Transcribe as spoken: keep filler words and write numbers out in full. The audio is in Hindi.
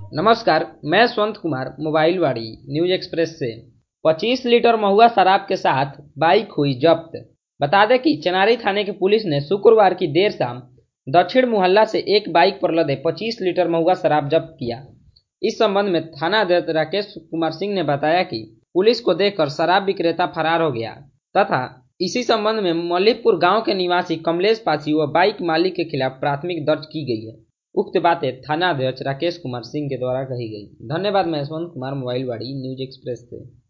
नमस्कार, मैं यशवंत कुमार मोबाइल वाड़ी न्यूज एक्सप्रेस से। पच्चीस लीटर महुआ शराब के साथ बाइक हुई जब्त। बता दें कि चनारी थाने की पुलिस ने शुक्रवार की देर शाम दक्षिण मुहल्ला से एक बाइक पर लदे पच्चीस लीटर महुआ शराब जब्त किया। इस संबंध में थाना अध्यक्ष राकेश कुमार सिंह ने बताया कि पुलिस को देखकर शराब विक्रेता फरार हो गया तथा इसी संबंध में मल्लिकपुर गांव के निवासी कमलेश पासी व बाइक मालिक के खिलाफ प्राथमिक दर्ज की गई है। उक्त बातें थाना अध्यक्ष राकेश कुमार सिंह के द्वारा कही गई। धन्यवाद। मैं यशवंत कुमार मोबाइल वाड़ी न्यूज एक्सप्रेस से।